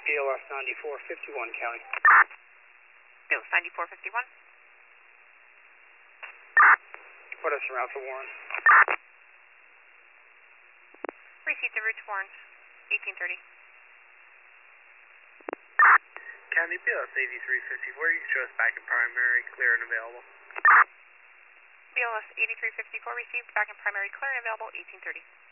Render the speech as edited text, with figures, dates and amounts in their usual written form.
BLS 9451, County. BLS 9451. Put us around to Warren. Received the route to Warren, 1830. County BLS 8354, you can show us back in primary, clear and available. BLS 8354 received, back in primary, clear and available, 1830.